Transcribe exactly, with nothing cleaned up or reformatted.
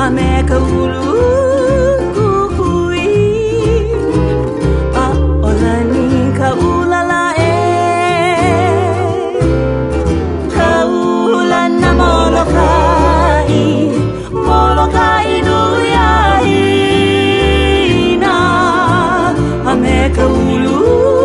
Ameka ulu kukui a olani ka ulala e ka ulana molokai molokai duyai na Ameka ulu